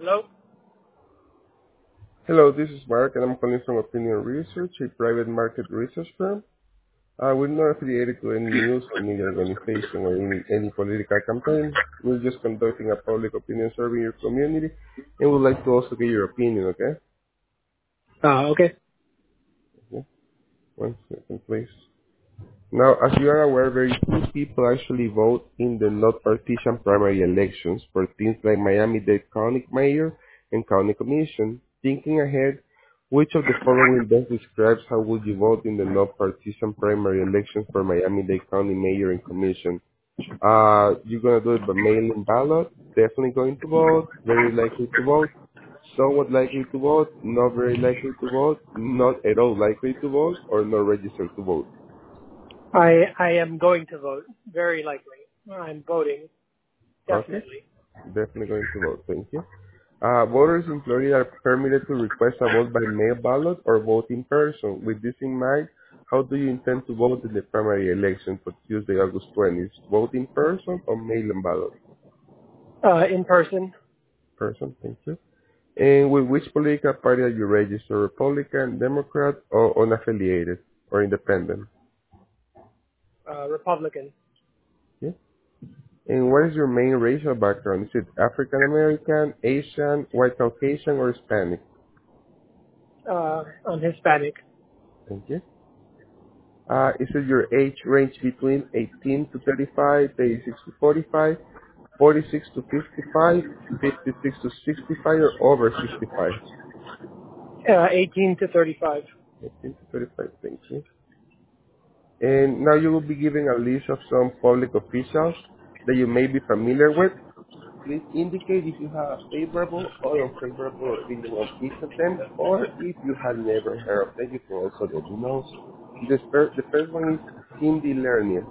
Hello? Hello, this is Mark, and I'm calling from Opinion Research, a private market research firm. We're not affiliated to any news or media organization or any political campaign. We're just conducting a public opinion survey in your community, and we'd like to also get your opinion, okay? Okay. Okay. One second, please. Now, as you are aware, very few people actually vote in the not partisan primary elections for things like Miami-Dade County Mayor and County Commission. Thinking ahead, which of the following best describes how would you vote in the not partisan primary elections for Miami-Dade County Mayor and Commission? You're gonna do it by mail-in ballot, definitely going to vote, very likely to vote, somewhat likely to vote, not very likely to vote, not at all likely to vote, or not registered to vote. I am going to vote, very likely. I'm voting, Okay. definitely. Definitely going to vote. Thank you. Voters in Florida are permitted to request a vote by mail ballot or vote in person. With this in mind, how do you intend to vote in the primary election for Tuesday, August 20th? Vote in person or mail-in ballot? In person, Person, thank you. And with which political party are you registered? Republican, Democrat, or unaffiliated or independent? Republican. Yeah. And what is your main racial background? Is it African American, Asian, White Caucasian, or Hispanic? I'm Hispanic. Thank you. Is it your age range between 18 to 35, 36 to 45, 46 to 55, 56 to 65, or over 65? 18 to 35. 18 to 35, thank you. And now you will be given a list of some public officials that you may be familiar with. Please indicate if you have a favorable or unfavorable opinion on each of them, or if you have never heard of them, you can also let me know. The first one is Cindy Lerner.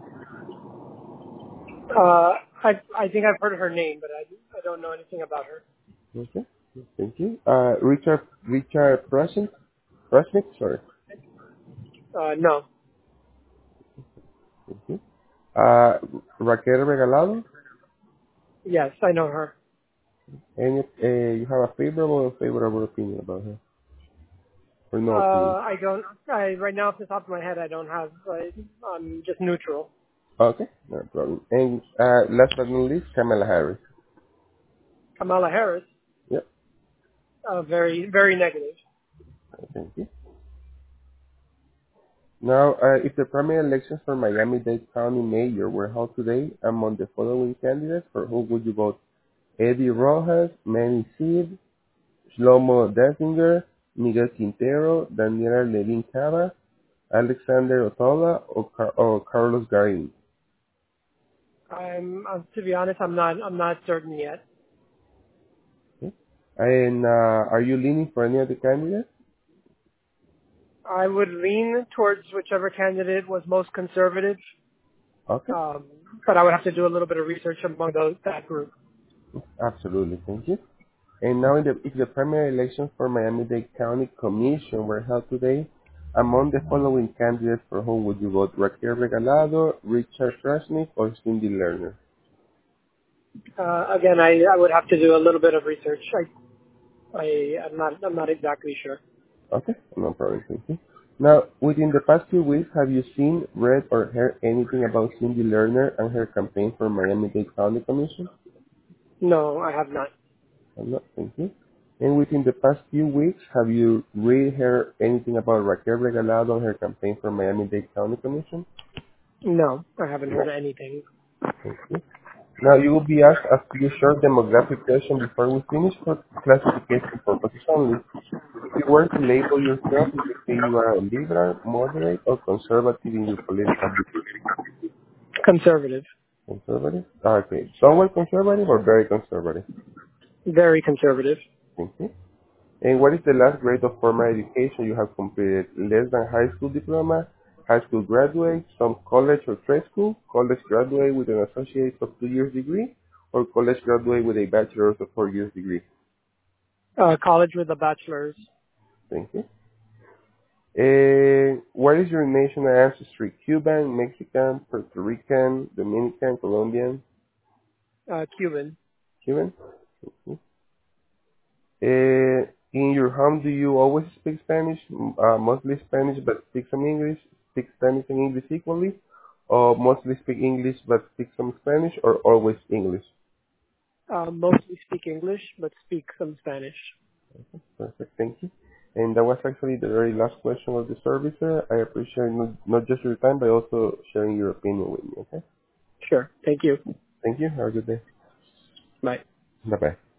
I think I've heard of her name, but I don't know anything about her. Okay. Thank you. Richard Prasnik, sorry. No. Thank you. Raquel Regalado, Yes, I know her. and you have a favorable or unfavorable opinion about her, or no opinion? I don't, right now off the top of my head, I don't have, I'm just neutral. Okay, no problem. And last but not least, Kamala Harris. Kamala Harris, Yep. very, very negative. Thank you. Now, if the primary elections for Miami-Dade County Mayor were held today, among the following candidates, for whom would you vote? Eddie Rojas, Manny Seed, Shlomo Dessinger, Miguel Quintero, Daniela Levin Cava, Alexander Otola, or Carlos Garin. To be honest, I'm not certain yet. Okay. And are you leaning for any of the candidates? I would lean towards whichever candidate was most conservative, Okay, um, but I would have to do a little bit of research among that group. absolutely. Thank you. And now, if the primary elections for Miami-Dade County Commission were held today, among the following candidates, for whom would you vote? Raquel Regalado, Richard Krasnick, or Cindy Lerner? Again, I would have to do a little bit of research. I'm not exactly sure. Okay, no problem. Thank you. Now, within the past few weeks, have you seen, read, or heard anything about Cindy Lerner and her campaign for Miami-Dade County Commission? No, I have not. I'm not. Thank you. And within the past few weeks, have you read, heard anything about Raquel Regalado and her campaign for Miami-Dade County Commission? No, I haven't No. heard anything. Thank you. Now, you will be asked a few short demographic questions before we finish for classification purposes only. If you were to label yourself, you would say you are a liberal, moderate, or conservative in your political beliefs. Conservative, Conservative? Okay. Somewhat conservative or very conservative? very conservative. Thank you. And what is the last grade of formal education you have completed? Less than high school diploma, high school graduate, some college or trade school, college graduate with an associate of 2 years degree, or college graduate with a bachelor's of 4 years degree? College with a bachelor's. Thank you. And what is your national ancestry? Cuban, Mexican, Puerto Rican, Dominican, Colombian, Cuban. Cuban? Thank you. In your home, do you always speak Spanish? Mostly Spanish, but speak some English? Speak Spanish and English equally? Or mostly speak English, but speak some Spanish? Or always English? Mostly speak English, but speak some Spanish. Perfect, thank you. And that was actually the very last question of the service, sir. I appreciate not just your time, but also sharing your opinion with me, okay? Sure. Thank you. Thank you. Have a good day. Bye. Bye-bye.